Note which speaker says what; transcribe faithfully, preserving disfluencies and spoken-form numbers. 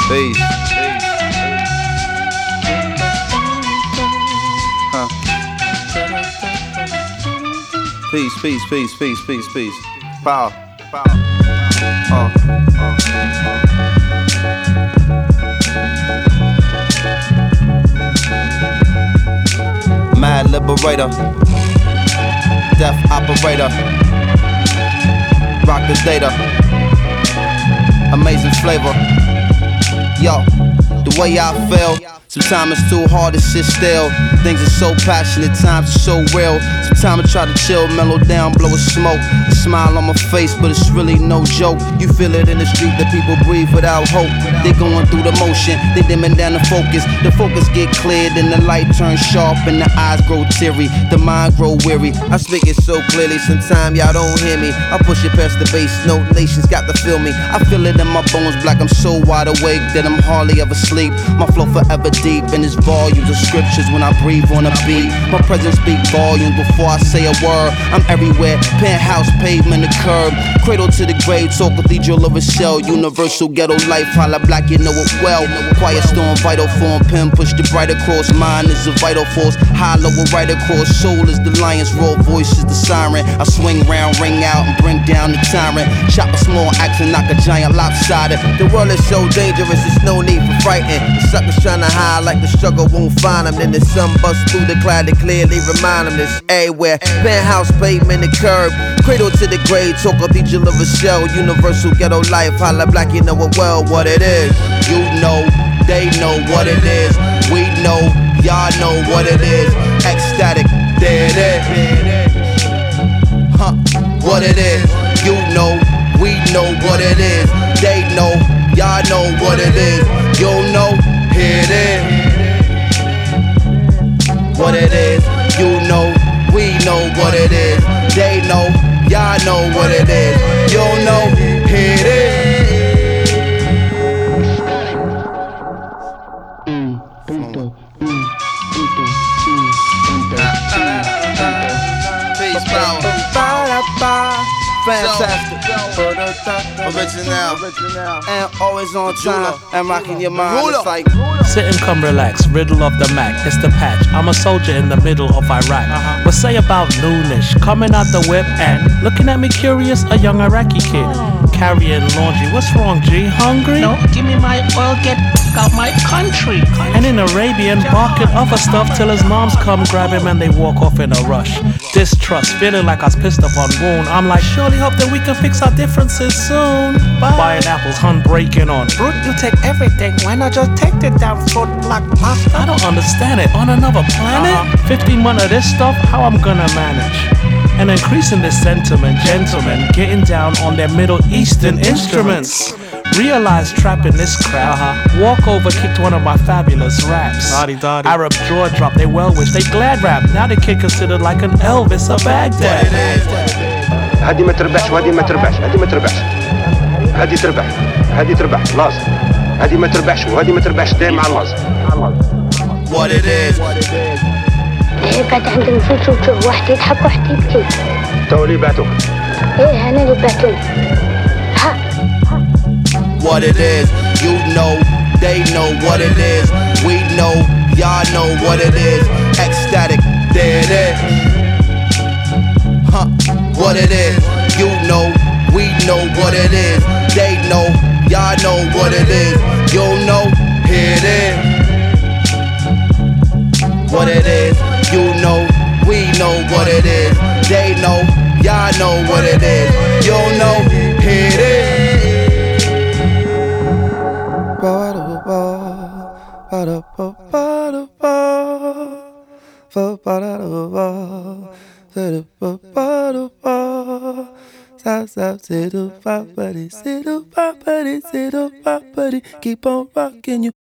Speaker 1: Peace. Huh. Peace, peace, peace, peace, peace, peace. Power. Power. Uh, uh, uh. Mad liberator. Death operator. Rock the data. Amazing flavor. Yo, the way I feel. Sometimes it's too hard to sit still. Things are so passionate, times are so real. Sometimes I try to chill, mellow down, blow a smoke. A smile on my face, but it's really no joke. You feel it in the street that people breathe without hope. They going through the motion, they dimming down the focus. The focus get cleared and the light turns sharp and the eyes grow teary, the mind grow weary. I speak it so clearly, sometimes y'all don't hear me. I push it past the bass note, nations got to feel me. I feel it in my bones, black, I'm so wide awake that I'm hardly ever sleep. My flow forever deep in its volumes of scriptures when I breathe on a beat. My presence speak volumes before I say a word. I'm everywhere, penthouse, pavement, the curb. Cradle to the grave, talk cathedral of a shell. Universal ghetto life, holla black, you know it well. Quiet storm, vital form, pen push the bright across. Mind is a vital force, hollow a right across. Soul is the lion's roar, voice is the siren. I swing round, ring out, and bring down the tyrant. Chop a small axe and knock a giant lopsided. The world is so dangerous, there's no need for frightened. The suckers trying to hide like the struggle won't find them. Then the sun busts through the cloud to clearly remind them this everywhere. Penthouse, pavement, the curb. Cradle to the grave, talk cathedral of a shell. Universal ghetto life, holla black, you know it well what it is. You know, they know what it is. We know, y'all know what it is. Ecstatic, there it is. Huh, what it is. You know, we know what it is. They know, y'all know what it is. You know, here it is. What it is, you know, we know what it is. They know, y'all know what it is. You know, here it is. Mm, punto, mm, punto, mm, punto, mm, peace, power. Fantastic. Original. And always on time. And rocking your mind. It's like
Speaker 2: sit and come relax, riddle of the Mac, it's the patch. I'm a soldier in the middle of Iraq. Uh-huh. What say about noonish, coming out the whip and looking at me curious, a young Iraqi kid. Carrying laundry, what's wrong, G? Hungry?
Speaker 3: No, give me my oil, get out my country.
Speaker 2: And in Arabian, barking other stuff till his moms come grab him and they walk off in a rush. Distrust, feeling like I was pissed up on wound. I'm like, surely hope that we can fix our differences soon. Bye. Buying apples, hun breaking on.
Speaker 3: Brute, you take everything, why not just take the damn fruit like pasta?
Speaker 2: I don't understand it, on another planet? Uh-huh. fifteen months of this stuff, how I'm gonna manage? And increasing this sentiment, gentlemen getting down on their Middle Eastern instruments. Realized trapping this crowd. Uh-huh. Walk over, kicked one of my fabulous raps.
Speaker 1: Dotty, dotty.
Speaker 2: Arab jaw drop, they well wish, they glad rap. Now the kid considered like an Elvis of Baghdad.
Speaker 4: هادي ما تربحش وهادي ما تربحش، هادي ما تربحش، هادي تربح، هادي تربح، لازم. هادي ما تربحش وهادي ما تربحش دايما على اللازم.
Speaker 1: What it is.
Speaker 5: إيه قاعد عند نزيد وتشوف واحد يضحك واحد يبكي.
Speaker 4: تو اللي بعتوك.
Speaker 5: إيه أنا اللي بعتوني. ها.
Speaker 1: What it is, you know, they know what it is. We know, y'all know what it is. Ecstatic, there it is. Huh, what it is, you know, we know what it is. They know, y'all know what it is. You know, here it is. What it is, you know, we know what it is. They know, y'all know what it is. You know, here it is. Keep on rocking you.